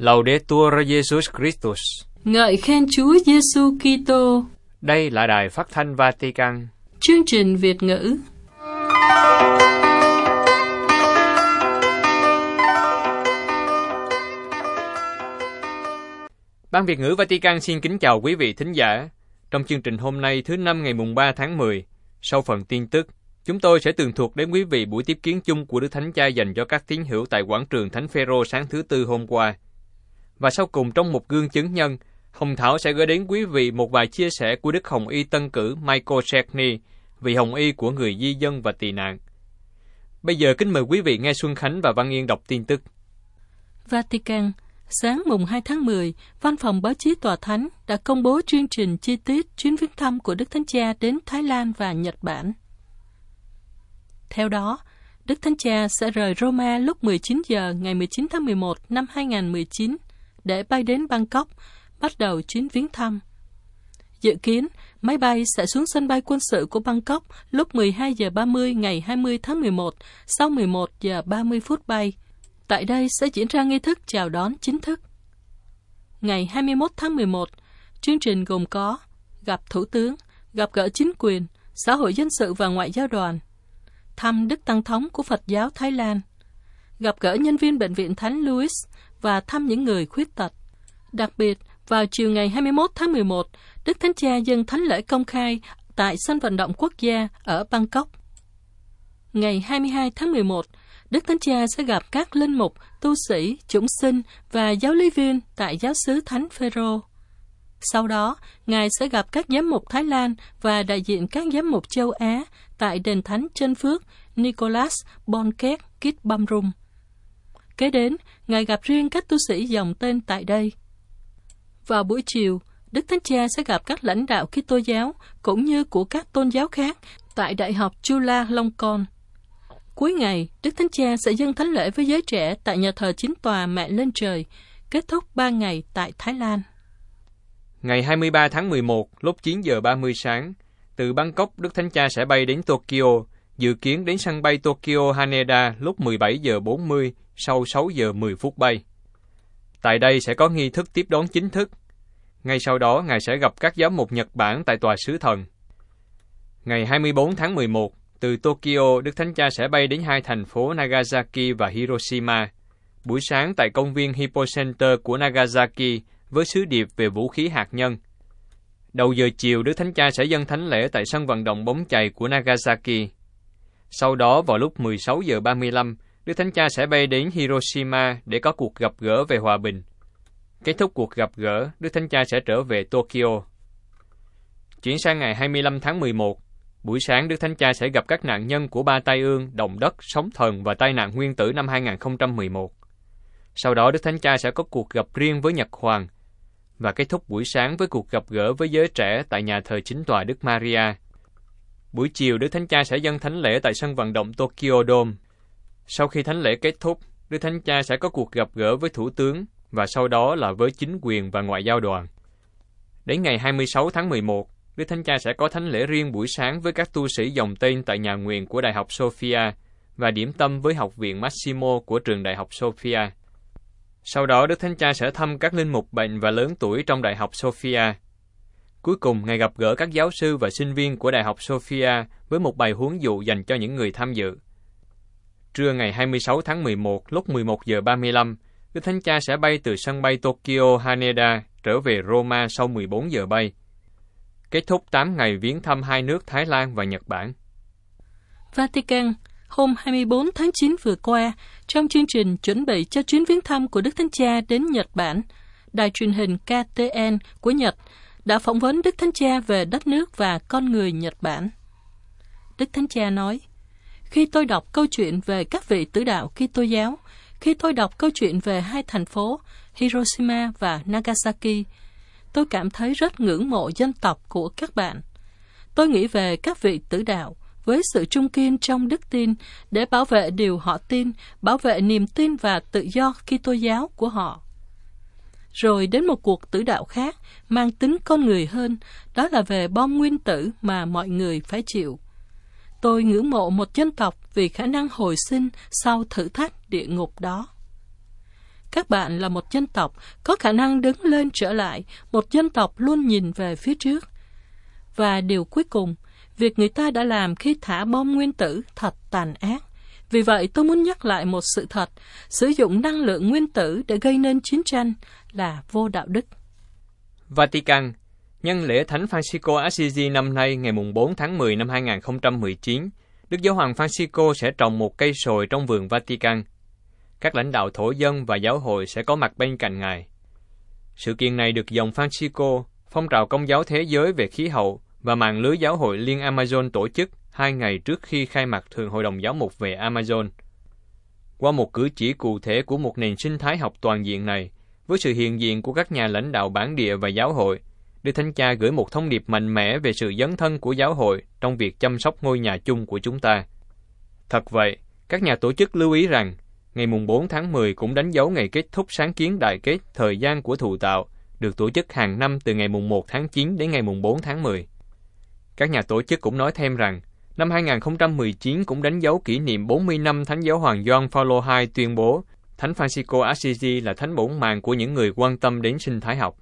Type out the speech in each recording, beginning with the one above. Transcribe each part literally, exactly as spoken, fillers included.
Laudetur Jesus Christus. Ngợi khen Chúa Giêsu Kitô. Đây là đài phát thanh Vatican. Chương trình Việt ngữ. Ban Việt ngữ Vatican xin kính chào quý vị thính giả. Trong chương trình hôm nay thứ năm ngày mùng ba tháng mười, sau phần tin tức, chúng tôi sẽ tường thuật đến quý vị buổi tiếp kiến chung của Đức Thánh Cha dành cho các tín hữu tại quảng trường Thánh Phêrô sáng thứ Tư hôm qua. Và sau cùng trong một gương chứng nhân, Hồng Thảo sẽ gửi đến quý vị một vài chia sẻ của Đức Hồng Y tân cử Michael Czerny, vị Hồng Y của người di dân và tị nạn. Bây giờ kính mời quý vị nghe Xuân Khánh và Văn Yên đọc tin tức. Vatican, sáng mùng hai tháng mười, Văn phòng báo chí Tòa Thánh đã công bố chương trình chi tiết chuyến viếng thăm của Đức Thánh Cha đến Thái Lan và Nhật Bản. Theo đó, Đức Thánh Cha sẽ rời Roma lúc mười chín giờ ngày mười chín tháng mười một năm hai nghìn không trăm mười chín để bay đến Bangkok, bắt đầu chuyến viếng thăm. Dự kiến, máy bay sẽ xuống sân bay quân sự của Bangkok lúc mười hai giờ ba mươi ngày hai mươi tháng mười một, sau mười một giờ ba mươi phút bay. Tại đây sẽ diễn ra nghi thức chào đón chính thức. Ngày hai mươi mốt tháng mười một, chương trình gồm có gặp Thủ tướng, gặp gỡ chính quyền, xã hội dân sự và ngoại giao đoàn, thăm Đức Tăng Thống của Phật giáo Thái Lan, gặp gỡ nhân viên Bệnh viện Thánh Louis và thăm những người khuyết tật. Đặc biệt, vào chiều ngày hai mươi mốt tháng mười một, Đức Thánh Cha dâng thánh lễ công khai tại sân vận động quốc gia ở Bangkok. Ngày hai mươi hai tháng mười một, Đức Thánh Cha sẽ gặp các linh mục, tu sĩ, chủng sinh và giáo lý viên tại giáo xứ Thánh Phêrô. Sau đó, Ngài sẽ gặp các giám mục Thái Lan và đại diện các giám mục châu Á tại đền thánh Chân Phước Nicholas Bonket Kitbamrum. Kế đến, Ngài gặp riêng các tu sĩ dòng tên tại đây. Vào buổi chiều, Đức Thánh Cha sẽ gặp các lãnh đạo Kitô giáo cũng như của các tôn giáo khác tại Đại học Chulalongkorn. Cuối ngày, Đức Thánh Cha sẽ dâng thánh lễ với giới trẻ tại nhà thờ Chính tòa Mẹ Lên Trời, kết thúc ba ngày tại Thái Lan. Ngày hai mươi ba tháng mười một, lúc chín giờ ba mươi sáng, từ Bangkok, Đức Thánh Cha sẽ bay đến Tokyo, dự kiến đến sân bay Tokyo Haneda lúc mười bảy giờ bốn mươi, sau sáu giờ mười phút bay. Tại đây sẽ có nghi thức tiếp đón chính thức. Ngay sau đó, Ngài sẽ gặp các giám mục Nhật Bản tại Tòa Sứ Thần. Ngày hai mươi bốn tháng mười một, từ Tokyo, Đức Thánh Cha sẽ bay đến hai thành phố Nagasaki và Hiroshima. Buổi sáng tại công viên Hippo Center của Nagasaki với sứ điệp về vũ khí hạt nhân. Đầu giờ chiều, Đức Thánh Cha sẽ dâng thánh lễ tại sân vận động bóng chày của Nagasaki. Sau đó, vào lúc mười sáu giờ ba mươi lăm, Đức Thánh Cha sẽ bay đến Hiroshima để có cuộc gặp gỡ về hòa bình. Kết thúc cuộc gặp gỡ, Đức Thánh Cha sẽ trở về Tokyo. Chuyển sang ngày hai mươi lăm tháng mười một, buổi sáng Đức Thánh Cha sẽ gặp các nạn nhân của ba tai ương, động đất, sóng thần và tai nạn nguyên tử năm hai nghìn không trăm mười một. Sau đó Đức Thánh Cha sẽ có cuộc gặp riêng với Nhật Hoàng và kết thúc buổi sáng với cuộc gặp gỡ với giới trẻ tại nhà thờ Chính tòa Đức Maria. Buổi chiều Đức Thánh Cha sẽ dâng thánh lễ tại sân vận động Tokyo Dome. Sau khi thánh lễ kết thúc, Đức Thánh Cha sẽ có cuộc gặp gỡ với Thủ tướng và sau đó là với chính quyền và ngoại giao đoàn. Đến ngày hai mươi sáu tháng mười một, Đức Thánh Cha sẽ có thánh lễ riêng buổi sáng với các tu sĩ dòng tên tại nhà nguyện của Đại học Sophia và điểm tâm với Học viện Massimo của trường Đại học Sophia. Sau đó, Đức Thánh Cha sẽ thăm các linh mục bệnh và lớn tuổi trong Đại học Sophia. Cuối cùng, Ngài gặp gỡ các giáo sư và sinh viên của Đại học Sophia với một bài huấn dụ dành cho những người tham dự. Trưa ngày hai mươi sáu tháng mười một, lúc mười một giờ ba mươi lăm, Đức Thánh Cha sẽ bay từ sân bay Tokyo Haneda trở về Roma sau mười bốn giờ bay. Kết thúc tám ngày viếng thăm hai nước Thái Lan và Nhật Bản. Vatican, hôm hai mươi bốn tháng chín vừa qua, trong chương trình chuẩn bị cho chuyến viếng thăm của Đức Thánh Cha đến Nhật Bản, đài truyền hình ca tê en của Nhật đã phỏng vấn Đức Thánh Cha về đất nước và con người Nhật Bản. Đức Thánh Cha nói, khi tôi đọc câu chuyện về các vị tử đạo Kitô giáo, khi tôi đọc câu chuyện về hai thành phố Hiroshima và Nagasaki, tôi cảm thấy rất ngưỡng mộ dân tộc của các bạn. Tôi nghĩ về các vị tử đạo với sự trung kiên trong đức tin để bảo vệ điều họ tin, bảo vệ niềm tin và tự do Kitô giáo của họ. Rồi đến một cuộc tử đạo khác mang tính con người hơn, đó là về bom nguyên tử mà mọi người phải chịu. Tôi ngưỡng mộ một dân tộc vì khả năng hồi sinh sau thử thách địa ngục đó. các bạn là một dân tộc có khả năng đứng lên trở lại, một dân tộc luôn nhìn về phía trước. Và điều cuối cùng, việc người ta đã làm khi thả bom nguyên tử thật tàn ác. Vì vậy tôi muốn nhắc lại một sự thật, sử dụng năng lượng nguyên tử để gây nên chiến tranh là vô đạo đức. Vatican, nhân lễ Thánh Francisco Assisi năm nay ngày bốn tháng mười năm hai nghìn không trăm mười chín, Đức Giáo hoàng Francisco sẽ trồng một cây sồi trong vườn Vatican. Các lãnh đạo thổ dân và giáo hội sẽ có mặt bên cạnh Ngài. Sự kiện này được dòng Francisco, phong trào Công giáo thế giới về khí hậu và mạng lưới giáo hội Liên Amazon tổ chức hai ngày trước khi khai mạc Thường Hội đồng Giáo mục về Amazon. Qua một cử chỉ cụ thể của một nền sinh thái học toàn diện này, với sự hiện diện của các nhà lãnh đạo bản địa và giáo hội, Đức Thánh Cha gửi một thông điệp mạnh mẽ về sự dấn thân của giáo hội trong việc chăm sóc ngôi nhà chung của chúng ta. Thật vậy, các nhà tổ chức lưu ý rằng, ngày bốn tháng mười cũng đánh dấu ngày kết thúc sáng kiến đại kết thời gian của thụ tạo, được tổ chức hàng năm từ ngày một tháng chín đến ngày bốn tháng mười. Các nhà tổ chức cũng nói thêm rằng, năm hai nghìn không trăm mười chín cũng đánh dấu kỷ niệm bốn mươi năm Thánh Giáo hoàng Gioan Phaolô đệ nhị tuyên bố Thánh Francisco Assisi là thánh bổn mạng của những người quan tâm đến sinh thái học.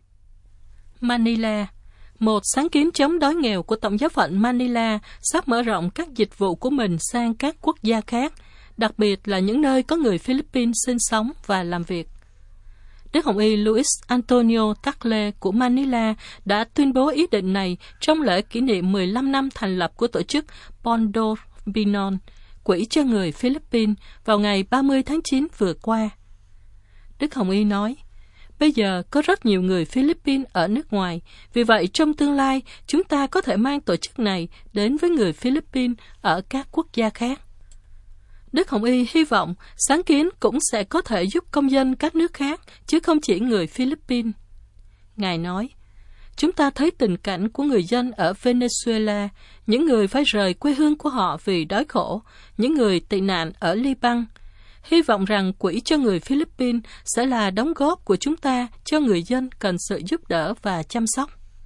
Manila, một sáng kiến chống đói nghèo của Tổng giáo phận Manila sắp mở rộng các dịch vụ của mình sang các quốc gia khác, đặc biệt là những nơi có người Philippines sinh sống và làm việc. Đức Hồng y Luis Antonio Tagle của Manila đã tuyên bố ý định này trong lễ kỷ niệm mười lăm năm thành lập của tổ chức Pondo Pinon, quỹ cho người Philippines, vào ngày ba mươi tháng chín vừa qua. Đức Hồng y nói, bây giờ có rất nhiều người Philippines ở nước ngoài, vì vậy trong tương lai chúng ta có thể mang tổ chức này đến với người Philippines ở các quốc gia khác. Đức Hồng y hy vọng sáng kiến cũng sẽ có thể giúp công dân các nước khác, chứ không chỉ người Philippines. Ngài nói, chúng ta thấy tình cảnh của người dân ở Venezuela, những người phải rời quê hương của họ vì đói khổ, những người tị nạn ở Liban. Hy vọng rằng quỹ cho người Philippines sẽ là đóng góp của chúng ta cho người dân cần sự giúp đỡ và chăm sóc.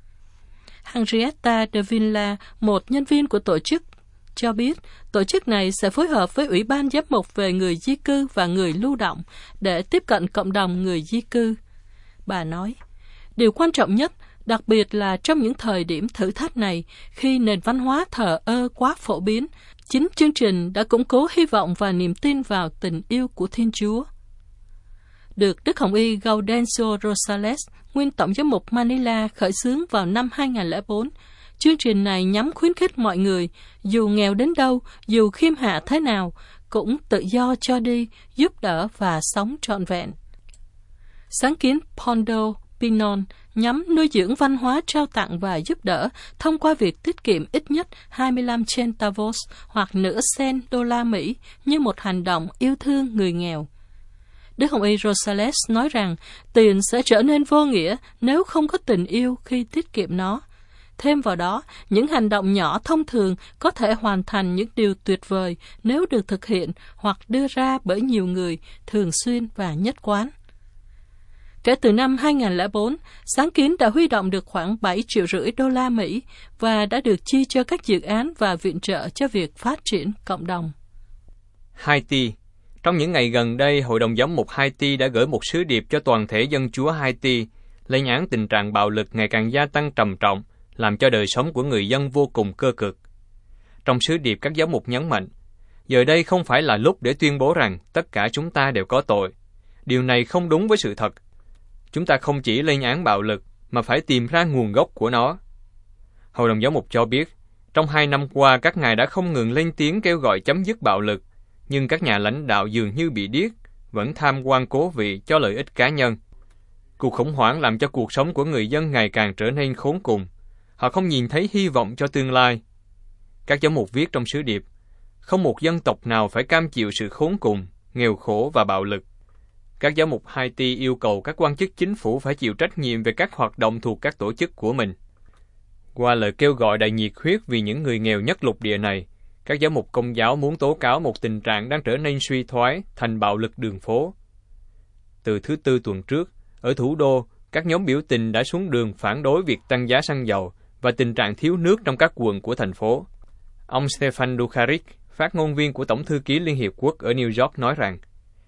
Henrietta de Villa, một nhân viên của tổ chức, cho biết tổ chức này sẽ phối hợp với Ủy ban Giám mục về người di cư và người lưu động để tiếp cận cộng đồng người di cư. Bà nói, điều quan trọng nhất, đặc biệt là trong những thời điểm thử thách này, khi nền văn hóa thờ ơ quá phổ biến, chính chương trình đã củng cố hy vọng và niềm tin vào tình yêu của Thiên Chúa. Được Đức Hồng y Gaudencio Rosales, nguyên Tổng giám mục Manila, khởi xướng vào năm hai nghìn không trăm lẻ bốn, chương trình này nhằm khuyến khích mọi người, dù nghèo đến đâu, dù khiêm hạ thế nào, cũng tự do cho đi, giúp đỡ và sống trọn vẹn. Sáng kiến Pondo Pinon nhằm nuôi dưỡng văn hóa trao tặng và giúp đỡ thông qua việc tiết kiệm ít nhất hai mươi lăm centavos hoặc nửa sen đô la Mỹ như một hành động yêu thương người nghèo. Đức Hồng y Rosales nói rằng tiền sẽ trở nên vô nghĩa nếu không có tình yêu khi tiết kiệm nó. Thêm vào đó, những hành động nhỏ thông thường có thể hoàn thành những điều tuyệt vời nếu được thực hiện hoặc đưa ra bởi nhiều người thường xuyên và nhất quán. Kể từ năm hai nghìn không trăm lẻ bốn, sáng kiến đã huy động được khoảng bảy triệu rưỡi đô la Mỹ và đã được chi cho các dự án và viện trợ cho việc phát triển cộng đồng. Haiti. Trong những ngày gần đây, Hội đồng Giám mục Haiti đã gửi một sứ điệp cho toàn thể dân Chúa Haiti, lên án tình trạng bạo lực ngày càng gia tăng trầm trọng, làm cho đời sống của người dân vô cùng cơ cực. Trong sứ điệp, các giám mục nhấn mạnh, giờ đây không phải là lúc để tuyên bố rằng tất cả chúng ta đều có tội. Điều này không đúng với sự thật. Chúng ta không chỉ lên án bạo lực, mà phải tìm ra nguồn gốc của nó. Hội đồng Giám mục cho biết, trong hai năm qua các ngài đã không ngừng lên tiếng kêu gọi chấm dứt bạo lực, nhưng các nhà lãnh đạo dường như bị điếc, vẫn tham quan cố vị cho lợi ích cá nhân. Cuộc khủng hoảng làm cho cuộc sống của người dân ngày càng trở nên khốn cùng. Họ không nhìn thấy hy vọng cho tương lai. Các giám mục viết trong sứ điệp, không một dân tộc nào phải cam chịu sự khốn cùng, nghèo khổ và bạo lực. Các giám mục Haiti yêu cầu các quan chức chính phủ phải chịu trách nhiệm về các hoạt động thuộc các tổ chức của mình. Qua lời kêu gọi đầy nhiệt huyết vì những người nghèo nhất lục địa này, các giám mục Công giáo muốn tố cáo một tình trạng đang trở nên suy thoái thành bạo lực đường phố. Từ thứ Tư tuần trước, ở thủ đô, các nhóm biểu tình đã xuống đường phản đối việc tăng giá xăng dầu và tình trạng thiếu nước trong các quận của thành phố. Ông Stefan Dujarric, phát ngôn viên của Tổng thư ký Liên Hiệp Quốc ở New York nói rằng,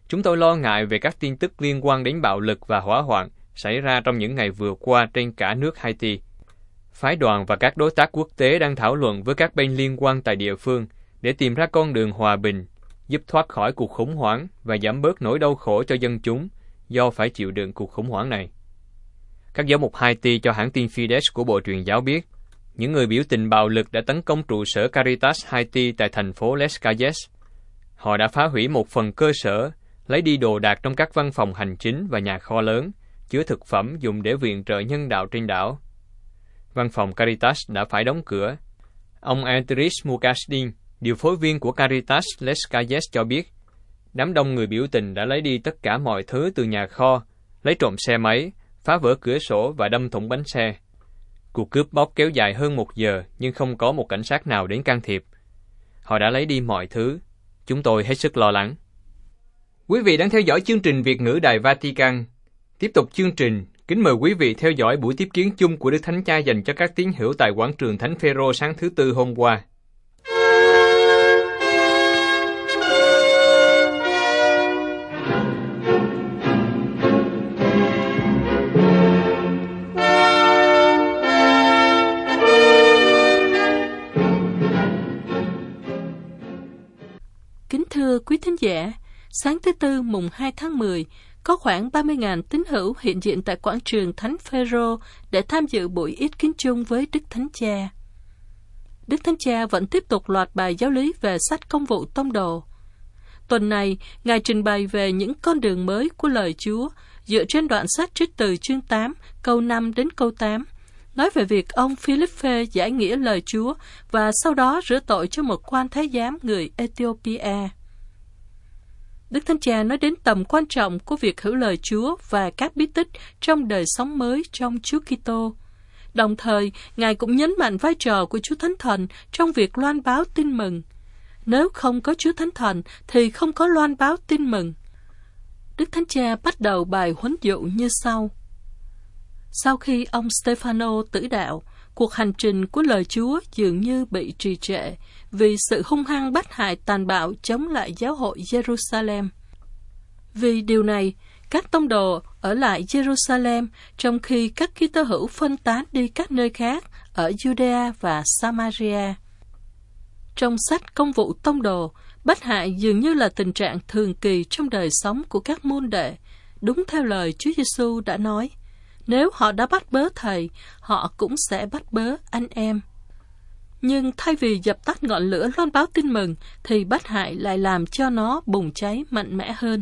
Chúng tôi lo ngại về các tin tức liên quan đến bạo lực và hỏa hoạn xảy ra trong những ngày vừa qua trên cả nước Haiti. Phái đoàn và các đối tác quốc tế đang thảo luận với các bên liên quan tại địa phương để tìm ra con đường hòa bình, giúp thoát khỏi cuộc khủng hoảng và giảm bớt nỗi đau khổ cho dân chúng do phải chịu đựng cuộc khủng hoảng này. Các giáo mục Haiti cho hãng tin Fides của Bộ Truyền giáo biết, những người biểu tình bạo lực đã tấn công trụ sở Caritas Haiti tại thành phố Les Cayes. Họ đã phá hủy một phần cơ sở, lấy đi đồ đạc trong các văn phòng hành chính và nhà kho lớn, chứa thực phẩm dùng để viện trợ nhân đạo trên đảo. Văn phòng Caritas đã phải đóng cửa. Ông Andris Mukasdin, điều phối viên của Caritas Les Cayes cho biết, đám đông người biểu tình đã lấy đi tất cả mọi thứ từ nhà kho, lấy trộm xe máy, phá vỡ cửa sổ và đâm thủng bánh xe. Cuộc cướp bóc kéo dài hơn một giờ nhưng không có một cảnh sát nào đến can thiệp. Họ đã lấy đi mọi thứ. Chúng tôi hết sức lo lắng. Quý vị đang theo dõi chương trình Việt ngữ Đài Vatican. Tiếp tục chương trình, kính mời quý vị theo dõi buổi tiếp kiến chung của Đức Thánh Cha dành cho các tín hữu tại quảng trường Thánh Phêrô sáng thứ Tư hôm qua. Kính thưa quý thính giả, sáng thứ Tư mùng hai tháng mười, có khoảng ba mươi nghìn tín hữu hiện diện tại quảng trường Thánh Phêrô để tham dự buổi yết kiến chung với Đức Thánh Cha. Đức Thánh Cha vẫn tiếp tục loạt bài giáo lý về sách Công vụ Tông đồ. Tuần này, Ngài trình bày về những con đường mới của lời Chúa dựa trên đoạn sách trích từ chương tám, câu năm đến câu tám, nói về việc ông Philippe giải nghĩa lời Chúa và sau đó rửa tội cho một quan thái giám người Ethiopia. Đức Thánh Cha nói đến tầm quan trọng của việc hữu lời Chúa và các bí tích trong đời sống mới trong Chúa Kitô. Đồng thời, Ngài cũng nhấn mạnh vai trò của Chúa Thánh Thần trong việc loan báo tin mừng. Nếu không có Chúa Thánh Thần thì không có loan báo tin mừng. Đức Thánh Cha bắt đầu bài huấn dụ như sau. Sau khi ông Stefano tử đạo, cuộc hành trình của lời Chúa dường như bị trì trệ vì sự hung hăng bắt hại tàn bạo chống lại giáo hội Jerusalem. Vì điều này, các tông đồ ở lại Jerusalem trong khi các Kitô hữu phân tán đi các nơi khác ở Judea và Samaria. Trong sách Công vụ Tông đồ, bắt hại dường như là tình trạng thường kỳ trong đời sống của các môn đệ, đúng theo lời Chúa Giêsu đã nói. Nếu họ đã bắt bớ thầy, họ cũng sẽ bắt bớ anh em. Nhưng thay vì dập tắt ngọn lửa loan báo tin mừng, thì bắt hại lại làm cho nó bùng cháy mạnh mẽ hơn.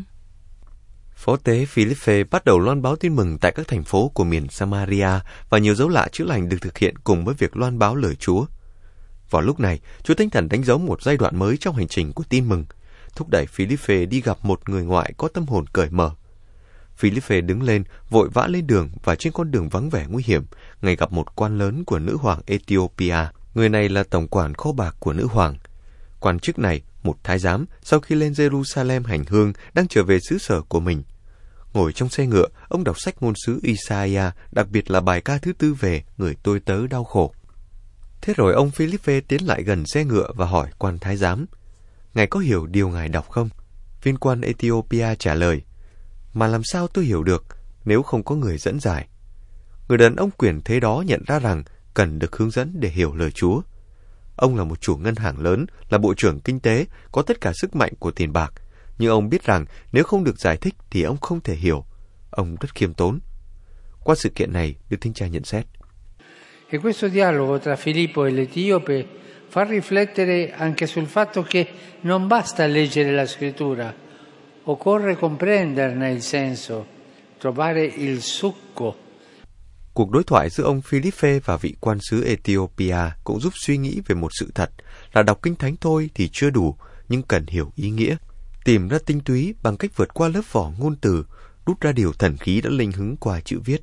Phó tế Philippe bắt đầu loan báo tin mừng tại các thành phố của miền Samaria và nhiều dấu lạ chữa lành được thực hiện cùng với việc loan báo lời Chúa. Vào lúc này, Chúa Thánh Thần đánh dấu một giai đoạn mới trong hành trình của tin mừng, thúc đẩy Philippe đi gặp một người ngoại có tâm hồn cởi mở. Philippe đứng lên, vội vã lên đường và trên con đường vắng vẻ nguy hiểm, Ngài gặp một quan lớn của nữ hoàng Ethiopia. Người này là tổng quản kho bạc của nữ hoàng. Quan chức này, một thái giám, sau khi lên Jerusalem hành hương, đang trở về xứ sở của mình. Ngồi trong xe ngựa, ông đọc sách ngôn sứ Isaiah, đặc biệt là bài ca thứ tư về người tôi tớ đau khổ. Thế rồi ông Philippe tiến lại gần xe ngựa và hỏi quan thái giám, Ngài có hiểu điều Ngài đọc không? Viên quan Ethiopia trả lời, mà làm sao tôi hiểu được nếu không có người dẫn giải? Người đàn ông quyền thế đó nhận ra rằng cần được hướng dẫn để hiểu lời Chúa. Ông là một chủ ngân hàng lớn, là bộ trưởng kinh tế, có tất cả sức mạnh của tiền bạc. Nhưng ông biết rằng nếu không được giải thích thì ông không thể hiểu. Ông rất khiêm tốn. Qua sự kiện này, Đức Thánh Cha nhận xét. E questo dialogo tra Filippo e l'Etiope fa riflettere anche sul fatto che non basta leggere la scrittura, occorre comprenderne il senso, trovare il succo. Cuộc đối thoại giữa ông Philippe và vị quan sứ Ethiopia cũng giúp suy nghĩ về một sự thật là đọc kinh thánh thôi thì chưa đủ, nhưng cần hiểu ý nghĩa, tìm ra tinh túy bằng cách vượt qua lớp vỏ ngôn từ, rút ra điều thần khí đã linh hứng qua chữ viết.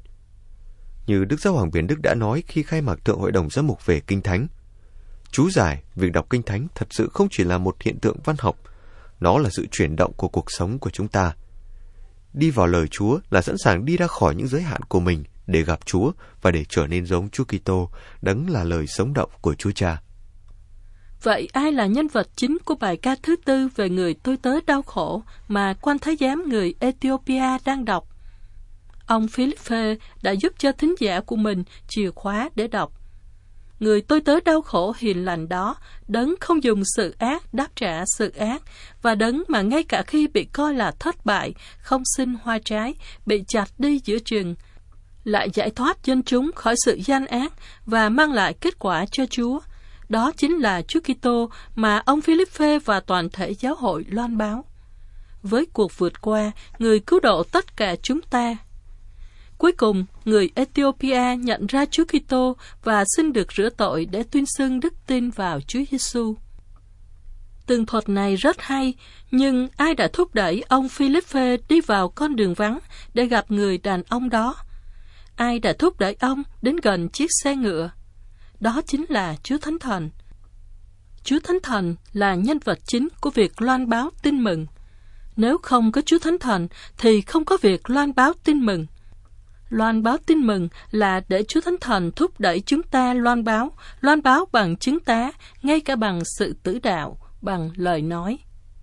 Như Đức Giáo hoàng Biển Đức đã nói khi khai mạc Thượng Hội đồng Giám mục về Kinh Thánh, chú giải, việc đọc Kinh Thánh thật sự không chỉ là một hiện tượng văn học, nó là sự chuyển động của cuộc sống của chúng ta. Đi vào lời Chúa là sẵn sàng đi ra khỏi những giới hạn của mình để gặp Chúa và để trở nên giống Chúa Kitô, đấng là lời sống động của Chúa Cha. Vậy ai là nhân vật chính của bài ca thứ tư về người tôi tớ đau khổ mà quan thái giám người Ethiopia đang đọc? Ông Philippe đã giúp cho thính giả của mình chìa khóa để đọc. Người tôi tớ đau khổ hiền lành đó, đấng không dùng sự ác đáp trả sự ác, và đấng mà ngay cả khi bị coi là thất bại, không sinh hoa trái, bị chặt đi giữa chừng, lại giải thoát dân chúng khỏi sự gian ác và mang lại kết quả cho Chúa. Đó chính là Chúa Kitô mà ông Philippe và toàn thể giáo hội loan báo. Với cuộc vượt qua, người cứu độ tất cả chúng ta. Cuối cùng, người Ethiopia nhận ra Chúa Kitô và xin được rửa tội để tuyên xưng đức tin vào Chúa Giêsu. Tường thuật này rất hay, nhưng ai đã thúc đẩy ông Philippe đi vào con đường vắng để gặp người đàn ông đó? Ai đã thúc đẩy ông đến gần chiếc xe ngựa? Đó chính là Chúa Thánh Thần. Chúa Thánh Thần là nhân vật chính của việc loan báo tin mừng. Nếu không có Chúa Thánh Thần thì không có việc loan báo tin mừng. Loan báo tin mừng là để Chúa Thánh Thần thúc đẩy chúng ta loan báo, loan báo bằng chứng tá, ngay cả bằng sự tử đạo, bằng lời nói.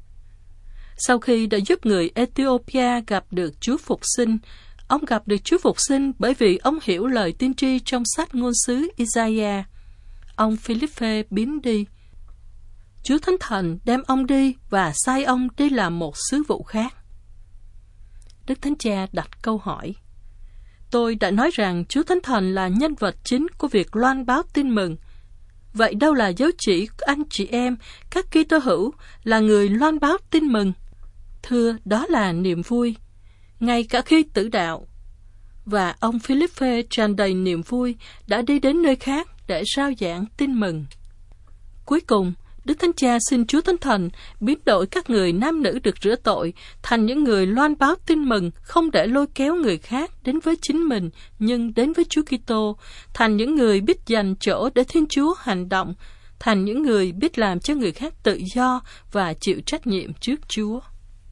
Sau khi đã giúp người Ethiopia gặp được Chúa Phục sinh, ông gặp được Chúa Phục sinh bởi vì ông hiểu lời tiên tri trong sách ngôn sứ Isaiah. Ông Philippe biến đi. Chúa Thánh Thần đem ông đi và sai ông đi làm một sứ vụ khác. Đức Thánh Cha đặt câu hỏi. Tôi đã nói rằng Chúa Thánh Thần là nhân vật chính của việc loan báo tin mừng. Vậy đâu là dấu chỉ của anh chị em, các Kitô hữu, là người loan báo tin mừng? Thưa, đó là niềm vui, ngay cả khi tử đạo. Và ông Philippe tràn đầy niềm vui đã đi đến nơi khác để rao giảng tin mừng. Cuối cùng, Đức Thánh Cha xin Chúa Thánh Thần biến đổi các người nam nữ được rửa tội thành những người loan báo tin mừng, không để lôi kéo người khác đến với chính mình, nhưng đến với Chúa Kitô, thành những người biết dành chỗ để Thiên Chúa hành động, thành những người biết làm cho người khác tự do và chịu trách nhiệm trước Chúa.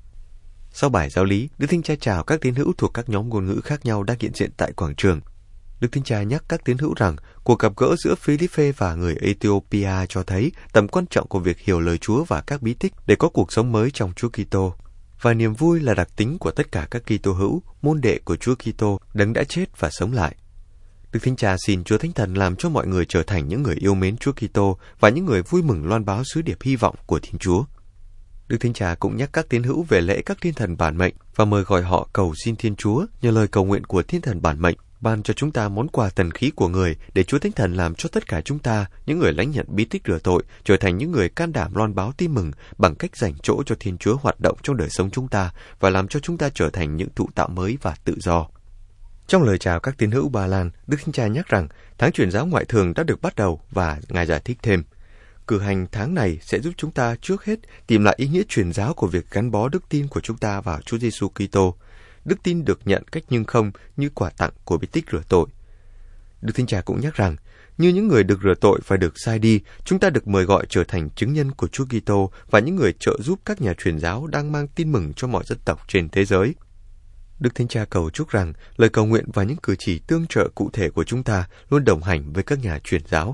Sau bài giáo lý, Đức Thánh Cha chào các tín hữu thuộc các nhóm ngôn ngữ khác nhau đang hiện diện tại quảng trường. Đức Thánh Cha nhắc các tín hữu rằng cuộc gặp gỡ giữa Philippe và người Ethiopia cho thấy tầm quan trọng của việc hiểu lời Chúa và các bí tích để có cuộc sống mới trong Chúa Kitô. Và niềm vui là đặc tính của tất cả các Kitô hữu, môn đệ của Chúa Kitô, đấng đã chết và sống lại. Đức Thánh Cha xin Chúa Thánh Thần làm cho mọi người trở thành những người yêu mến Chúa Kitô và những người vui mừng loan báo sứ điệp hy vọng của Thiên Chúa. Đức Thánh Cha cũng nhắc các tín hữu về lễ các thiên thần bản mệnh và mời gọi họ cầu xin Thiên Chúa nhờ lời cầu nguyện của thiên thần bản mệnh ban cho chúng ta món quà tần khí của người để Chúa Thánh Thần làm cho tất cả chúng ta, những người lãnh nhận bí tích rửa tội, trở thành những người can đảm loan báo tin mừng bằng cách dành chỗ cho Thiên Chúa hoạt động trong đời sống chúng ta và làm cho chúng ta trở thành những thụ tạo mới và tự do. Trong lời chào các tín hữu Ba Lan, Đức Thánh Cha nhắc rằng tháng truyền giáo ngoại thường đã được bắt đầu và Ngài giải thích thêm. Cử hành tháng này sẽ giúp chúng ta trước hết tìm lại ý nghĩa truyền giáo của việc gắn bó đức tin của chúng ta vào Chúa Giêsu Kitô. Đức tin được nhận cách nhưng không như quà tặng của bí tích rửa tội. Đức Thánh Cha cũng nhắc rằng, như những người được rửa tội và được sai đi, chúng ta được mời gọi trở thành chứng nhân của Chúa Kitô và những người trợ giúp các nhà truyền giáo đang mang tin mừng cho mọi dân tộc trên thế giới. Đức Thánh Cha cầu chúc rằng lời cầu nguyện và những cử chỉ tương trợ cụ thể của chúng ta luôn đồng hành với các nhà truyền giáo.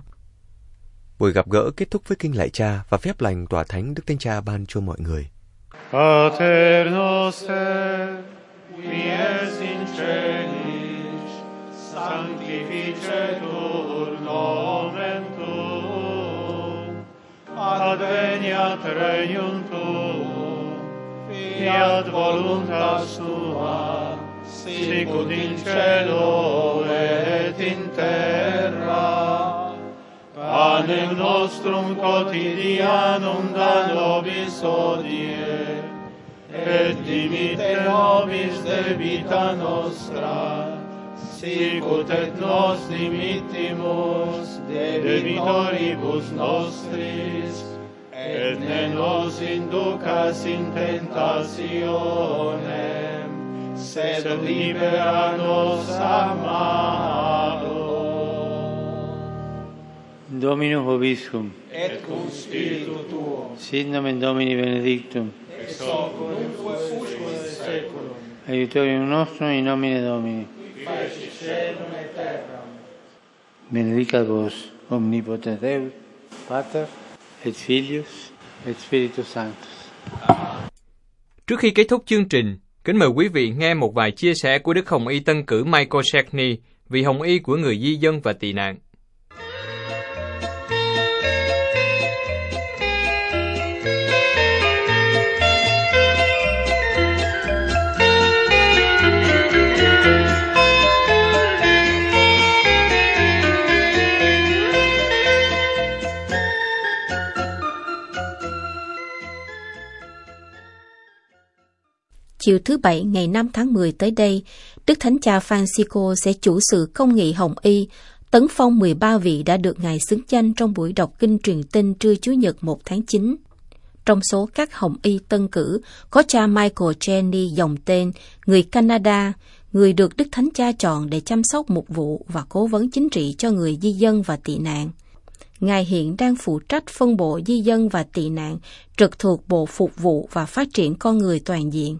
Buổi gặp gỡ kết thúc với kinh lạy Cha và phép lành tòa thánh Đức Thánh Cha ban cho mọi người. Pater noster, qui es in celis, sanctificetur nomen tuum, adveniat regnum tuum, fiat voluntas tua, sicut in cielo et in terra. Panem nostrum quotidianum da nobis hodie, et dimitte nobis debita nostra, sicut et nos dimittimus debitoribus nostris, et ne nos inducas in tentationem, sed libera nos a malo. Dominus vobiscum. Et cum spiritu tuo. Sit nomen Domini benedictum. Ex hoc nunc usque in saeculum. Aiutorium nostrum in nomine Domini. Qui feci caelum et terram. Benedicat vos omnipotens Deus, Pater et Filius et Spiritus Sanctus. Trước khi kết thúc chương trình, kính mời quý vị nghe một vài chia sẻ của Đức Hồng Y tân cử Michael Shackney, vị Hồng Y của người di dân và tị nạn. Chiều thứ Bảy ngày năm tháng mười tới đây, Đức Thánh Cha Francisco sẽ chủ sự công nghị Hồng Y, tấn phong mười ba vị đã được Ngài xứng danh trong buổi đọc kinh truyền tin trưa Chủ nhật một tháng chín. Trong số các Hồng Y tân cử, có cha Michael Jenny dòng tên, người Canada, người được Đức Thánh Cha chọn để chăm sóc mục vụ và cố vấn chính trị cho người di dân và tị nạn. Ngài hiện đang phụ trách phân bộ di dân và tị nạn, trực thuộc Bộ Phục vụ và Phát triển Con người toàn diện.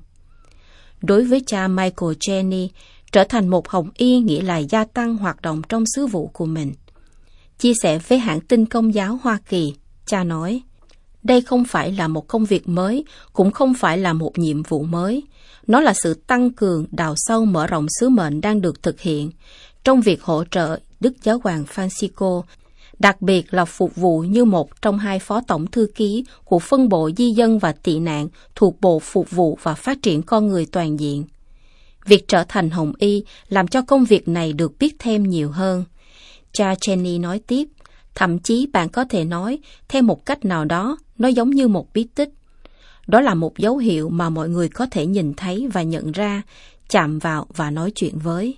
Đối với cha Michael Jenny, trở thành một Hồng Y nghĩa là gia tăng hoạt động trong sứ vụ của mình. Chia sẻ với hãng tin Công giáo Hoa Kỳ, cha nói, đây không phải là một công việc mới, cũng không phải là một nhiệm vụ mới. Nó là sự tăng cường, đào sâu, mở rộng sứ mệnh đang được thực hiện trong việc hỗ trợ Đức Giáo hoàng Francisco, đặc biệt là phục vụ như một trong hai phó tổng thư ký của phân bộ di dân và tị nạn thuộc Bộ Phục vụ và Phát triển Con người toàn diện. Việc trở thành Hồng Y làm cho công việc này được biết thêm nhiều hơn. Cha Jenny nói tiếp, thậm chí bạn có thể nói, theo một cách nào đó, nó giống như một bí tích. Đó là một dấu hiệu mà mọi người có thể nhìn thấy và nhận ra, chạm vào và nói chuyện với.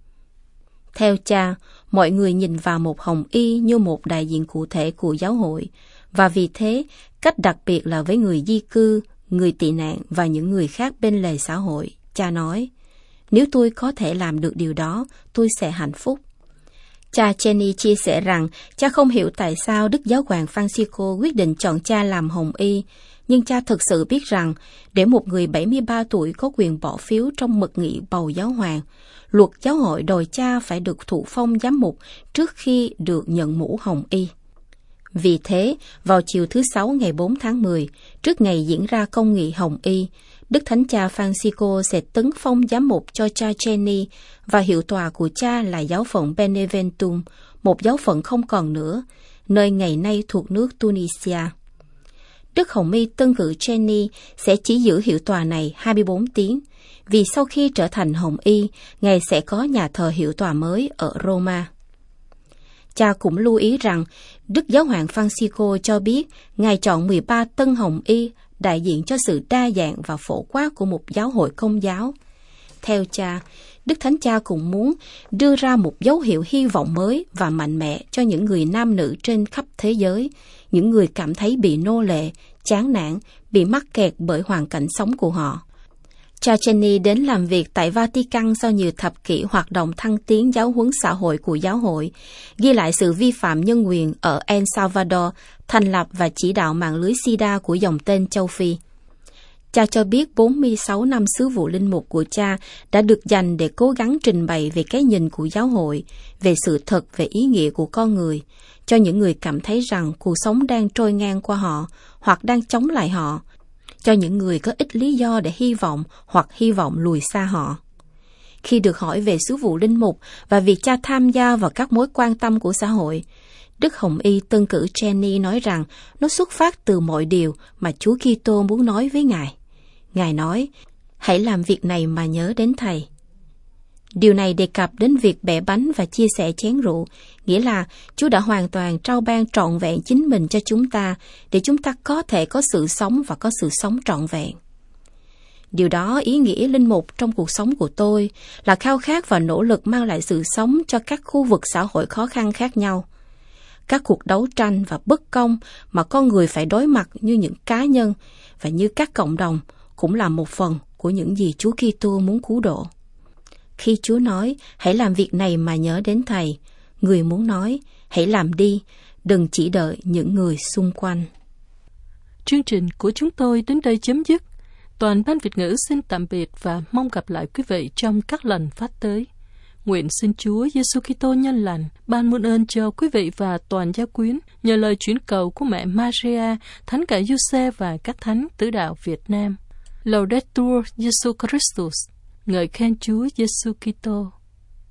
Theo cha, mọi người nhìn vào một Hồng Y như một đại diện cụ thể của giáo hội, và vì thế, cách đặc biệt là với người di cư, người tị nạn và những người khác bên lề xã hội, cha nói, nếu tôi có thể làm được điều đó, tôi sẽ hạnh phúc. Cha Jenny chia sẻ rằng cha không hiểu tại sao Đức Giáo hoàng Francisco quyết định chọn cha làm Hồng Y, nhưng cha thực sự biết rằng để một người bảy mươi ba tuổi có quyền bỏ phiếu trong mật nghị bầu giáo hoàng, luật giáo hội đòi cha phải được thụ phong giám mục trước khi được nhận mũ Hồng Y. Vì thế, vào chiều thứ Sáu ngày bốn tháng mười, trước ngày diễn ra công nghị Hồng Y, Đức Thánh Cha Francisco sẽ tấn phong giám mục cho cha Jenny và hiệu tòa của cha là giáo phận Beneventum, một giáo phận không còn nữa, nơi ngày nay thuộc nước Tunisia. Đức Hồng Y tân cử Jenny sẽ chỉ giữ hiệu tòa này hai mươi bốn tiếng, vì sau khi trở thành Hồng Y, Ngài sẽ có nhà thờ hiệu tòa mới ở Roma. Cha cũng lưu ý rằng, Đức Giáo hoàng Francisco cho biết Ngài chọn mười ba tân Hồng Y đại diện cho sự đa dạng và phổ quát của một giáo hội công giáo. Theo cha, Đức Thánh Cha cũng muốn đưa ra một dấu hiệu hy vọng mới và mạnh mẽ cho những người nam nữ trên khắp thế giới, những người cảm thấy bị nô lệ, chán nản, bị mắc kẹt bởi hoàn cảnh sống của họ. Cha Jenny đến làm việc tại Vatican sau nhiều thập kỷ hoạt động thăng tiến giáo huấn xã hội của giáo hội, ghi lại sự vi phạm nhân quyền ở El Salvador, thành lập và chỉ đạo mạng lưới SIDA của dòng tên châu Phi. Cha cho biết bốn mươi sáu năm sứ vụ linh mục của cha đã được dành để cố gắng trình bày về cái nhìn của giáo hội, về sự thật, về ý nghĩa của con người, cho những người cảm thấy rằng cuộc sống đang trôi ngang qua họ hoặc đang chống lại họ, cho những người có ít lý do để hy vọng hoặc hy vọng lùi xa họ. Khi được hỏi về sứ vụ linh mục và việc cha tham gia vào các mối quan tâm của xã hội, Đức Hồng Y tân cử Jenny nói rằng nó xuất phát từ mọi điều mà Chúa Kitô muốn nói với Ngài. Ngài nói, hãy làm việc này mà nhớ đến Thầy. Điều này đề cập đến việc bẻ bánh và chia sẻ chén rượu, nghĩa là Chúa đã hoàn toàn trao ban trọn vẹn chính mình cho chúng ta, để chúng ta có thể có sự sống và có sự sống trọn vẹn. Điều đó ý nghĩa linh mục trong cuộc sống của tôi là khao khát và nỗ lực mang lại sự sống cho các khu vực xã hội khó khăn khác nhau. Các cuộc đấu tranh và bất công mà con người phải đối mặt như những cá nhân và như các cộng đồng cũng là một phần của những gì Chúa Kitô muốn cứu độ. Khi Chúa nói, hãy làm việc này mà nhớ đến Thầy, người muốn nói, hãy làm đi, đừng chỉ đợi những người xung quanh. Chương trình của chúng tôi đến đây chấm dứt. Toàn ban Việt ngữ xin tạm biệt và mong gặp lại quý vị trong các lần phát tới. Nguyện xin Chúa Giêsu Kitô nhân lành ban muôn ơn cho quý vị và toàn gia quyến nhờ lời chuyển cầu của mẹ Maria, Thánh cả Giuse và các thánh tứ đạo Việt Nam. Laudetur Jesu Christus. Ngợi khen Chúa Giêsu Kitô.